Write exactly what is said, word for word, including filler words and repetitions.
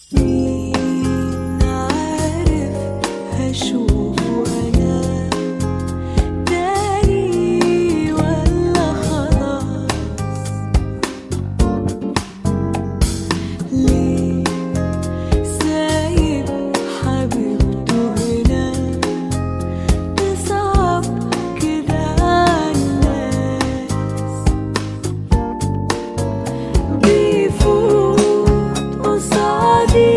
مين عارف هشوفه أنا تاني ولا خلاص؟ ليه سايب حبيبته هنا تصعب كده عالناس؟ بيفوت قصادي